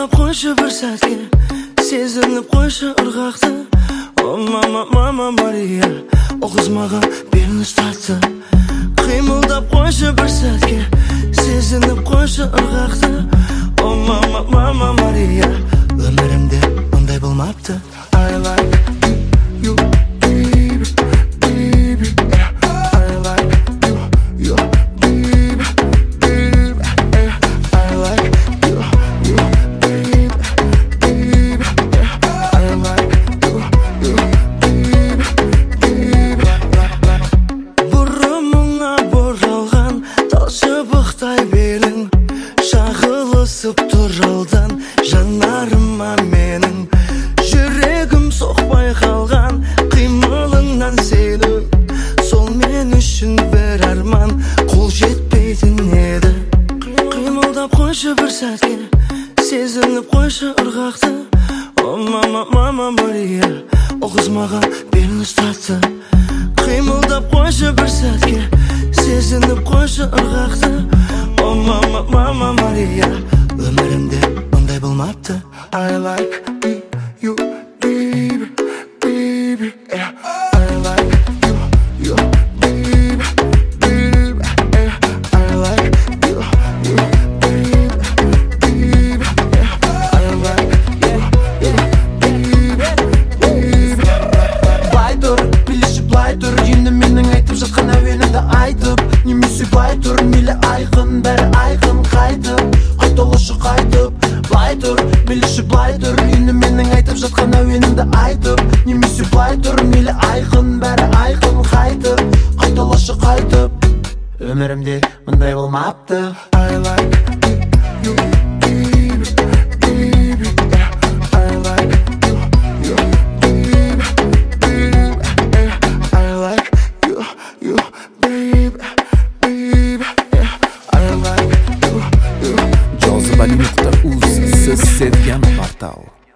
Қимылдап қойшы бір сәтке, сезініп қойшы ырғақты. О мама Мария, о қыз маған белін ұстатты. Қимылдап қойшы бір сәтке, сезініп қойшы ырғақты. О мама Мария, өмірімде мұндай болмапты. I like you, baby, baby, yeah. I like you, baby, baby, yeah. I like you, baby, baby, yeah. I like you, baby, baby. Бұрымыңа боралған тал шыбықтай белің, шағылысып тұр алдан жанарыма менің. Жүрегім соқпай қалған қимылыңнан сенің, сол мен үшін бір арман қол жетпейтін еді. Қимылдап қойшы бір сәтке, сезініп қойшы ырғақты. О мама Мария, о қыз маған белін ұстатты. Қимылдап қойшы бір сәтке, сезініп қойшы ырғақты. О мама Мария, өмірімде мұндай болмапты. I like you, baby, baby, yeah. I like you, baby, baby, yeah. I like you, baby, baby, yeah. I like you, baby, baby. Былай тұр, билеші былай тұр, енді менің айтып жатқан әуенімді айтып. Немесе былай тұр, мейлі айқын, бәрі айқын қайтып. Қайталашы қайтып, былай тұр, билеші былай тұр, енді менің айтып жатқан әуенімді айтып. Немесе былай тұр, мейлі айқын, бәрі айқын қайтып. Қайталашы қайтып, өмірімде мұндай болмапты. I like you, baby, baby, yeah. I like you, baby, baby, yeah. I like you, baby, baby, yeah. I like you. Jozibali.uz, siz sevgan portal.